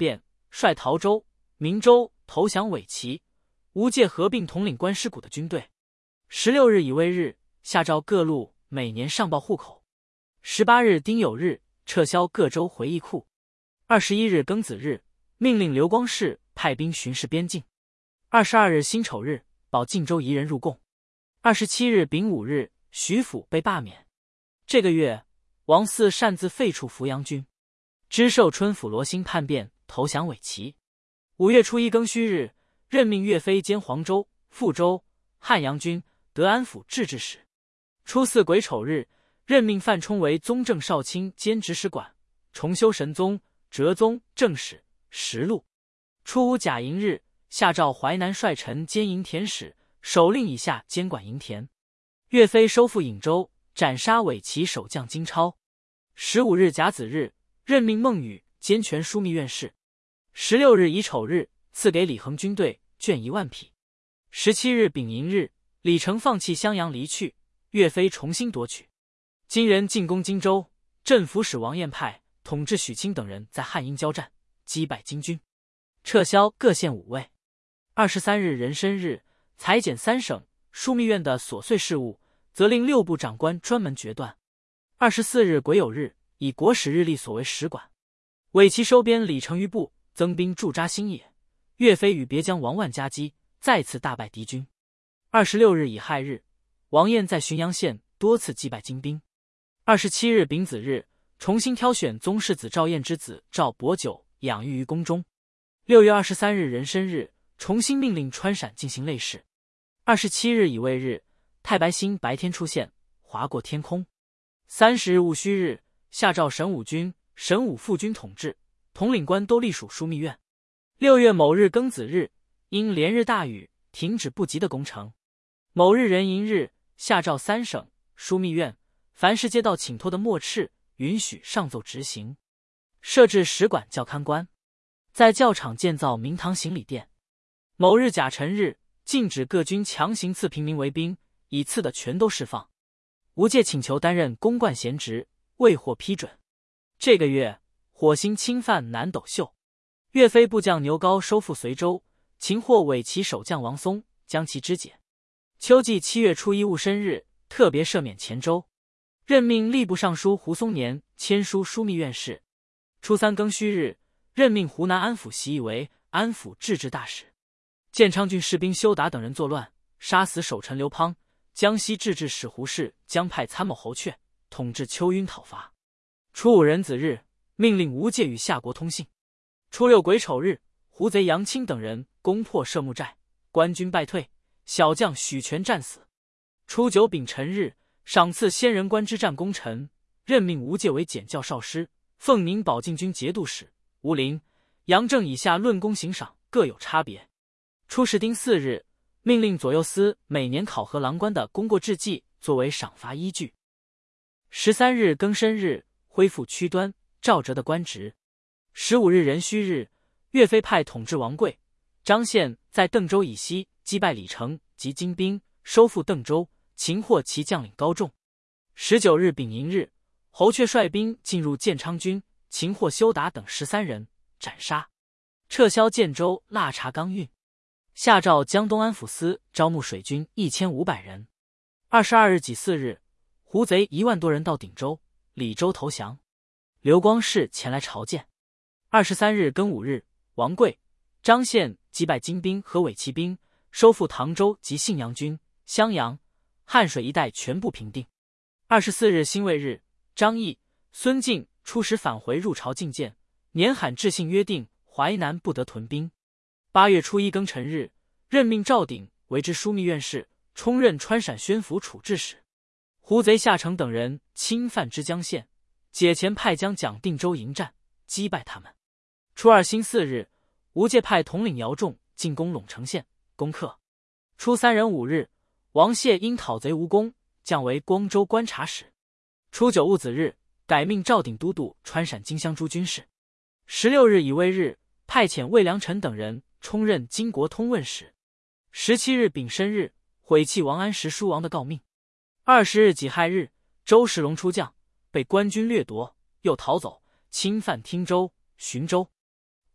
率陶州、明州投降伪齐，吴界合并统领关师谷的军队。16日乙未日，下诏各路每年上报户口。18日丁酉日，撤销各州回义库。21日庚子日，命令刘光世派兵巡视边境。22日辛丑日，保晋州夷人入贡。27日丙午日，徐府被罢免。这个月，王嗣擅自废黜扶阳军，知寿春府罗兴叛变，投降伪齐。5月初一庚戌日，任命岳飞兼黄州、富州、汉阳军、德安府制置使。初4癸丑日，任命范冲为宗正少卿兼执使馆，重修神宗、哲宗正使、实录。初5甲寅日，下诏淮南帅臣兼营田使，首令以下监管营田。岳飞收复颍州，斩杀伪齐守将金超。15日甲子日，任命孟宇兼权枢密院事。16日乙丑日，赐给李恒军队卷1万匹。17日丙寅日，李成放弃襄阳离去，岳飞重新夺取。金人进攻荆州，镇抚使王彦派统治许钦等人在汉阴交战，击败金军，撤销各县5尉。23日壬申日，裁减3省枢密院的琐碎事务，责令6部长官专门决断。24日癸酉日，以国史日历所为使馆。伪齐收编李成于部，增兵驻扎新野。岳飞与别将王万夹击，再次大败敌军。26日乙亥日，王彦在浔阳县多次击败金兵。27日丙子日，重新挑选宗室子赵彦之子赵伯久养育于宫中。6月23日壬申日，重新命令川陕进行类事。27日乙未日，太白星白天出现，划过天空。30日戊戌日，下诏神武军、神武副军统制，统领官都隶属枢密院。6月某日庚子日，因连日大雨，停止不及的工程。某日壬寅日，下诏3省枢密院，凡是接到请托的墨敕，允许上奏执行。设置使馆教勘官，在教场建造明堂行礼殿。某日甲辰日，禁止各军强行赐平民为兵，已赐的全都释放。吴界请求担任公冠贤职，未获批准。这个月，火星侵犯南斗秀，岳飞部将牛皋收复随州，擒获伪齐守将王松，将其肢解。秋季7月初一戊申日，特别赦免黔州，任命吏部尚书胡松年签书枢密院事。初3庚戌日，任命湖南安抚习义为安抚制置大使。建昌郡士兵修达等人作乱，杀死守臣刘滂。江西制置使胡适将派参谋侯阙统治秋晕讨伐。初5壬子日，命令吴界与夏国通信。初6癸丑日，胡贼杨清等人攻破射木寨，官军败退，小将许权战死。初9丙辰日，赏赐仙人官之战功臣，任命吴界为检校少师，奉宁保靖军节度使。吴林、杨正以下论功行赏各有差别。初10丁巳日，命令左右司每年考核郎官的功过事迹，作为赏罚依据。13日庚申日，恢复屈端、赵哲的官职。15日壬戌日，岳飞派统制王贵、张宪在邓州以西击败李成及金兵，收复邓州，擒获其将领高仲。19日丙寅日，侯阙率兵进入建昌军，擒获修达等13人，斩杀。撤销建州腊茶冈运。下诏江东安抚司招募水军1500人。22日己巳日，胡贼1万多人到鼎州、李州投降，刘光世前来朝见。23日庚午日，王贵、张宪击败金兵和伪齐兵，收复唐州及信阳军、襄阳、汉水一带全部平定。24日辛未日，张毅、孙敬出使返回入朝觐见，年罕致信约定淮南不得屯兵。8月初一庚辰日，任命赵鼎为之枢密院事，充任川陕宣抚处置使。胡贼夏承等人侵犯之江县，解前派将蒋定州迎战，击败他们。初2辛巳日，吴界派统领姚仲进攻陇城县，攻克。初3壬午日，王谢因讨贼无功，降为光州观察使。初9戊子日，改命赵鼎都督川陕荆襄诸军事。16日乙未日，派遣魏良臣等人充任经国通问使。17日丙申日，毁弃王安石书王的诰命。20日己亥日，周世龙出将，被官军掠夺，又逃走，侵犯汀州、浔州。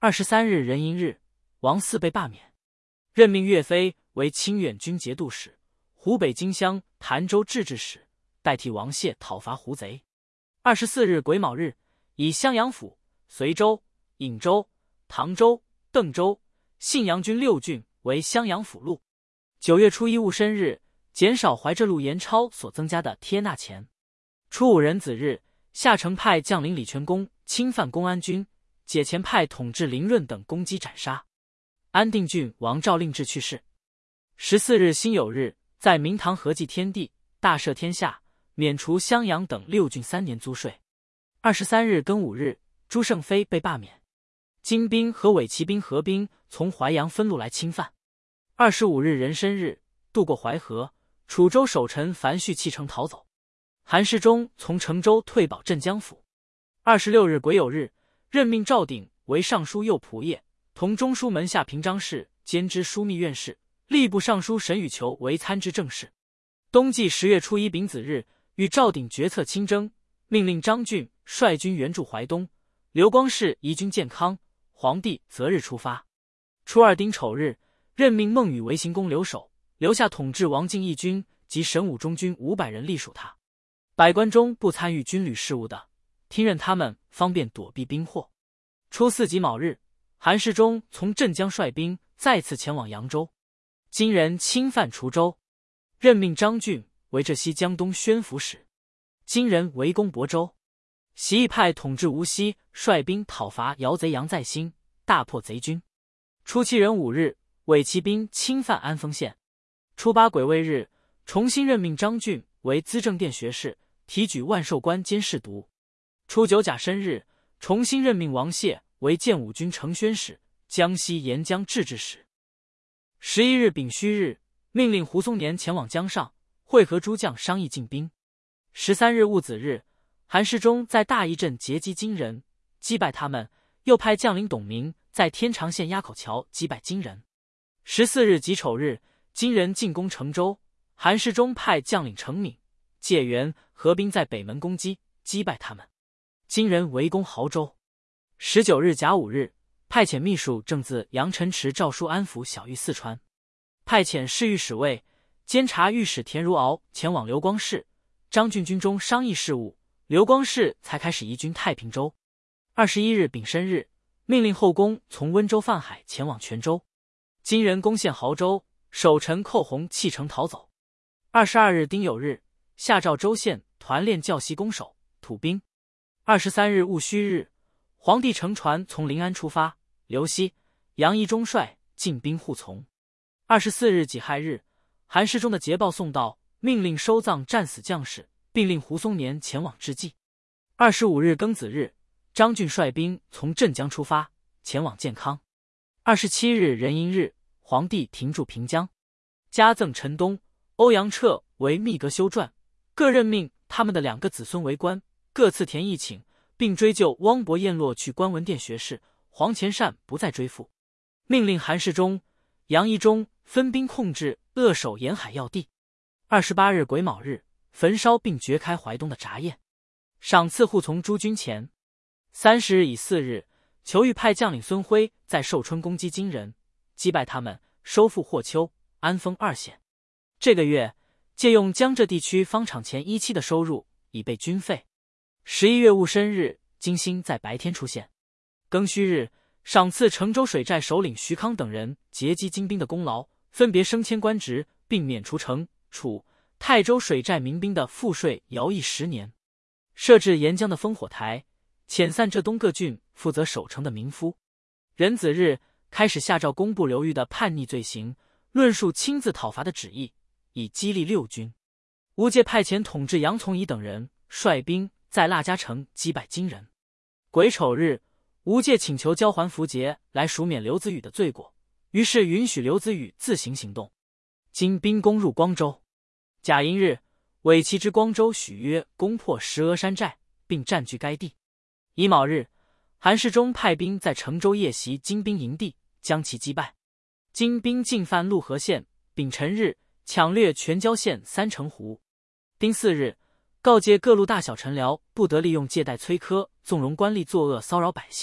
23日壬寅日，王嗣被罢免，任命岳飞为清远军节度使、湖北荆襄、潭州制置使，代替王谢讨伐胡贼。24日癸卯日，以襄阳府、随州、颍州、唐州、邓州、信阳郡6郡为襄阳府路。9月初一戊申日，减少怀浙路盐超所增加的贴纳钱。初5壬子日，下城派将领李全公侵犯公安军，解前派统治林润等攻击斩杀。安定郡王赵令志去世。14日辛酉日，在明堂合祭天地，大赦天下，免除襄阳等6郡3年租税。23日庚午日，朱胜非被罢免。金兵和伪骑兵合兵从淮阳分路来侵犯。25日壬申日，渡过淮河，楚州守臣樊绪弃城逃走。韩世忠从成州退保镇江府。26日癸酉日，任命赵鼎为尚书右仆射，同中书门下平章事，兼知枢密院事，吏部尚书沈羽求为参知政事。冬季10月初一丙子日，与赵鼎决策亲征，命令张俊率军援助淮东，刘光世移军建康，皇帝择日出发。初二丁丑日，任命孟羽为行宫留守，留下统治王敬义军及神武中军500人隶属他。百官中不参与军旅事务的，听任他们，方便躲避兵祸。初四己卯日，韩世忠从镇江率兵再次前往扬州。金人侵犯滁州，任命张俊为浙西江东宣抚使。金人围攻亳州，习义派统治无锡率兵讨伐姚贼杨再兴，大破贼军。初7壬午日，伪骑兵侵犯安丰县。初8癸未日，重新任命张俊为资政殿学士，提举万寿官兼侍读。初9甲申日，重新任命王谢为建武军承宣使、江西沿江制置使。11日丙戌日，命令胡松年前往江上，会合诸将商议进兵。13日戊子日，韩世忠在大邑镇截击金人，击败他们，又派将领董明在天长县鸭口桥击败金人。14日己丑日，金人进攻成州，韩世忠派将领程敏、介元合兵在北门攻击，击败他们。金人围攻亳州。19日甲午日，派遣秘书正字杨臣池诏书安抚小玉四川，派遣侍御史尉、监察御史田如敖前往刘光世、张俊军中商议事务，刘光世才开始移军太平州。21日丙申日，命令后宫从温州泛海前往泉州。金人攻陷亳州，守臣寇洪弃城逃走。22日丁酉日，下诏州县团练教习攻守土兵。23日戊戌日，皇帝乘船从临安出发，刘熙、杨仪中帅进兵护从。24日己亥日，韩世忠的捷报送到，命令收葬战死将士，并令胡松年前往致祭。25日庚子日，张俊率兵从镇江出发，前往建康。27日壬寅日，皇帝停驻平江，加赠陈东、欧阳彻为秘阁修撰，各任命他们的2个子孙为官，各赐田邑顷，并追究汪伯彦落去官文殿学士，黄潜善不再追复。命令韩世忠、杨仪中分兵控制扼守沿海要地。28日癸卯日，焚烧并掘开淮东的闸堰，赏赐护从诸军钱。30日乙巳日，裘玉派将领孙辉在寿春攻击金人，击败他们，收复霍丘、安丰2县。这个月借用江浙地区方场前17的收入，以备军费。11月戊申日，金星在白天出现。庚戌日，赏赐成州水寨首领徐康等人截击金兵的功劳，分别升迁官职，并免除成、楚、泰州水寨民兵的赋税徭役10年。设置沿江的烽火台，遣散浙东各郡负责守城的民夫。壬子日，开始下诏公布刘裕的叛逆罪行，论述亲自讨伐的旨意，以激励6军。吴玠派遣统治杨从仪等人率兵在腊家城击败金人。癸丑日，吴玠请求交还符节来赎免刘子宇的罪过，于是允许刘子宇自行行动。金兵攻入光州。甲寅日，伪骑之光州许约攻破石峨山寨，并占据该地。乙卯日，韩世忠派兵在成州夜袭金兵营地，将其击败。金兵进犯陆河县，丙辰日抢掠全椒县3城湖。丁巳日，告诫各路大小臣僚不得利用借贷催科、纵容官吏作恶骚扰百姓，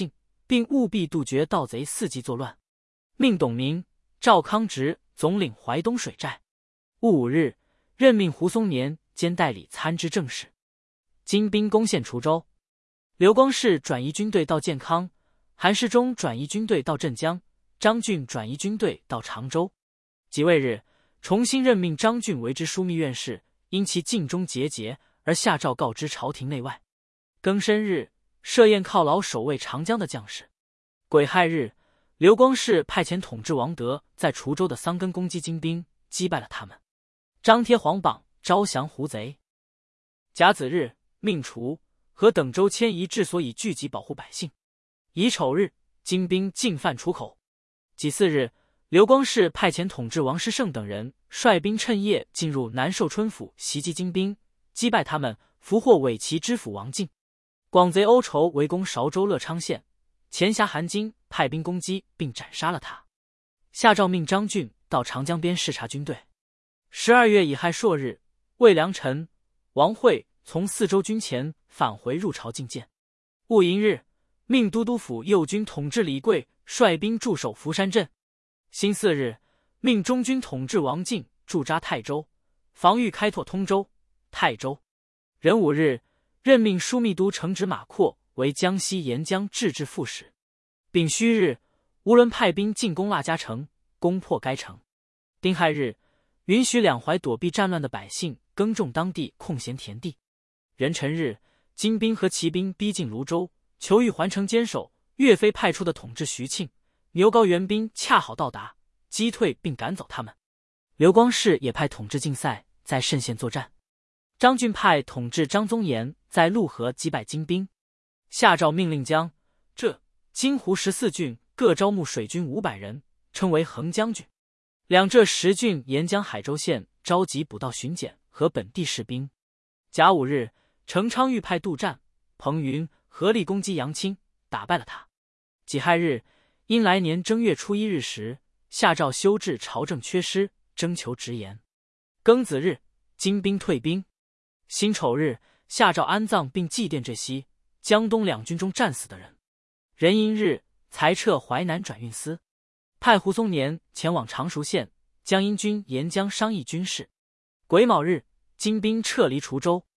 并务必杜绝盗贼伺机作乱。命董明、赵康直总领淮东水寨。戊午日，任命胡松年兼代理参知政事。金兵攻陷滁州，刘光世转移军队到建康，韩世忠转移军队到镇江，张俊转移军队到常州。己未日，重新任命张俊为之枢密院事，因其尽忠节节，而下诏告知朝廷内外。庚申日，设宴犒劳守卫长江的将士。癸亥日，刘光世派遣统制王德在滁州的桑根攻击金兵，击败了他们，张贴黄榜，招降胡贼。甲子日，命滁、和等州迁移治所以聚集保护百姓。乙丑日，金兵进犯滁口。己巳日，刘光世派遣统制王师胜等人率兵趁夜进入南寿春府袭击金兵，击败他们，俘获伪齐知府王进。广贼欧筹围攻韶州乐昌县，前辖韩金派兵攻击并斩杀了他。下诏命张俊到长江边视察军队。12月乙亥朔日，魏良臣、王惠从泗州军前返回入朝觐见。戊寅日，命都督府右军统制李贵率兵驻守福山镇。辛巳日，命中军统制王进驻扎泰州，防御开拓通州、泰州。壬午日，任命枢密都承旨马扩为江西沿江制置副使。丙戌日，吴伦派兵进攻腊家城，攻破该城。丁亥日，允许两淮躲避战乱的百姓耕种当地空闲田地。壬辰日，金兵和骑兵逼近泸州，求欲还城坚守。岳飞派出的统制徐庆、牛皋援兵恰好到达，击退并赶走他们。刘光世也派统制竞赛在慎县作战。张俊派统治张宗岩在潞河击败金兵。下诏命令江、浙、金湖14郡各招募水军500人，称为横将军。两浙10郡沿江海州县召集捕盗巡检和本地士兵。甲午日，程昌玉派杜战、彭云合力攻击杨清，打败了他。己亥日，因来年正月初1日时，下诏修治朝政缺失，征求直言。庚子日，金兵退兵。辛丑日，下诏安葬并祭奠这些江东两军中战死的人。壬寅日，裁撤淮南转运司，派胡松年前往常熟县，江阴军沿江商议军事。癸卯日，金兵撤离滁州。